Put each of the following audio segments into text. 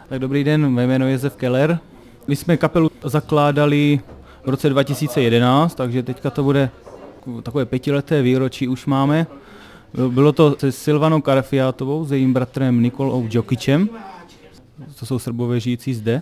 Tak dobrý den, mé jméno je Josef Keller. My jsme kapelu zakládali v roce 2011, takže teďka to bude takové 5leté výročí už máme. Bylo to se Silvanou Karafiátovou, s jejím bratrem Nikolou Djokičem. To jsou Srbové žijící zde.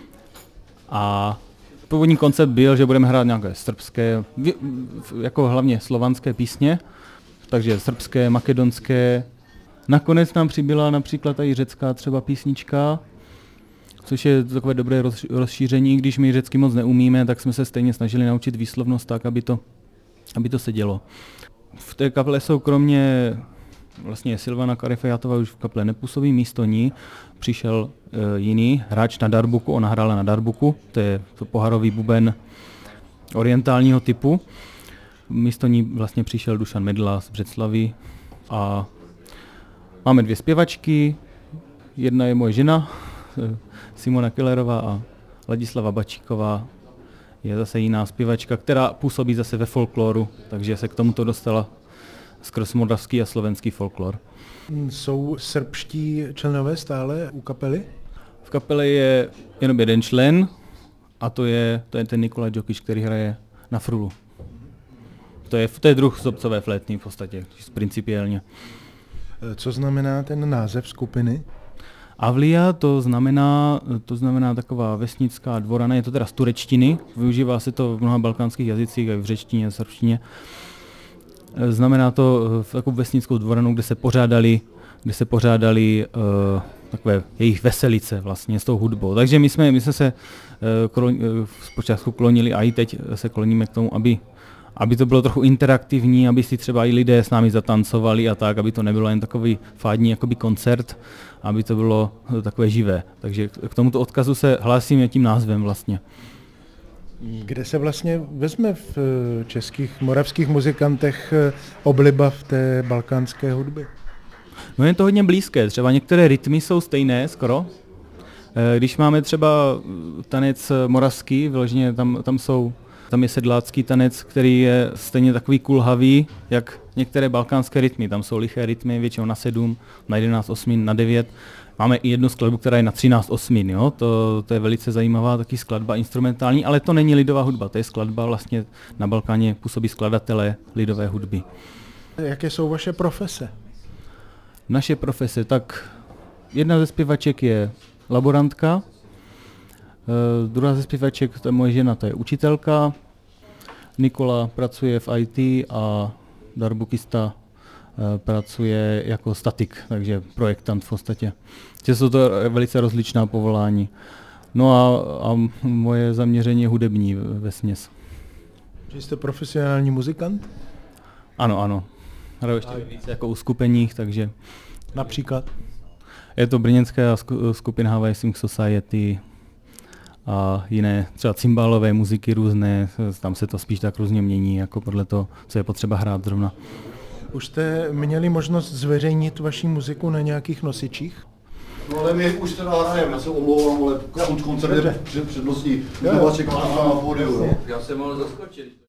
A původní koncept byl, že budeme hrát nějaké srbské, jako hlavně slovanské písně, takže srbské, makedonské. Nakonec nám přibyla například i řecká třeba písnička, což je takové dobré rozšíření. Když my řecky moc neumíme, tak jsme se stejně snažili naučit výslovnost tak, aby to sedělo. V té kapele jsou kromě vlastně Silvana Karafiátová už v kapele nepůsobí, místo ní přišel jiný hráč na darbuku, ona hrála na darbuku, to je poharový buben orientálního typu. Místo ní vlastně přišel Dušan Medla z Břeclavi a máme 2 zpěvačky, jedna je moje žena, Simona Kellerová, a Ladislava Bačíková je zase jiná zpěvačka, která působí zase ve folkloru, takže se k tomuto dostala skrz moravský a slovenský folklor. Jsou srbští členové stále u kapely? V kapele je jenom jeden člen a to je ten Nikola Djokič, který hraje na frulu. To je druh zobcové flétny v podstatě, principiálně. Co znamená ten název skupiny? Avlia to znamená taková vesnická dvorana, je to teda z turečtiny, využívá se to v mnoha balkánských jazycích, i v řečtině, srbštině. Znamená to takovou vesnickou dvoranu, kde se pořádali takové jejich veselice vlastně s tou hudbou. Takže my jsme se zpočátku klonili a i teď se kloníme k tomu, aby to bylo trochu interaktivní, aby si třeba i lidé s námi zatancovali a tak, aby to nebylo jen takový fádní jakoby koncert, aby to bylo takové živé. Takže k tomuto odkazu se hlásíme tím názvem vlastně. Kde se vlastně vezme v českých, moravských muzikantech obliba v té balkánské hudbě? No je to hodně blízké, třeba některé rytmy jsou stejné skoro. Když máme třeba tanec moravský, vyloženě tam je sedlácký tanec, který je stejně takový kulhavý, jak některé balkánské rytmy. Tam jsou liché rytmy, většinou na 7, na 11 osmin, na 9. Máme i jednu skladbu, která je na 13 osmin. Jo? To je velice zajímavá taky skladba instrumentální, ale to není lidová hudba, to je skladba, vlastně na Balkáně působí skladatelé lidové hudby. Jaké jsou vaše profese? Naše profese, tak jedna ze zpěvaček je laborantka, druhá ze zpěvaček, to je moje žena, to je učitelka, Nikola pracuje v IT a darbukista pracuje jako statik, takže projektant v podstatě. Jsou to velice rozličná povolání. No a moje zaměření je hudební vesměs. Že jste profesionální muzikant? Ano. Hraju ještě více jako u skupeních, takže... Například? Je to brněnská skupina Hawaii Swing Society a jiné třeba cymbálové muziky různé, tam se to spíš tak různě mění, jako podle toho, co je potřeba hrát zrovna. Už jste měli možnost zveřejnit vaši muziku na nějakých nosičích? No ale my už teda hrajeme, já se omlouvám, ale koncert je přednostní. Já čekám na pódiu. Já jsem mohl zaskočit.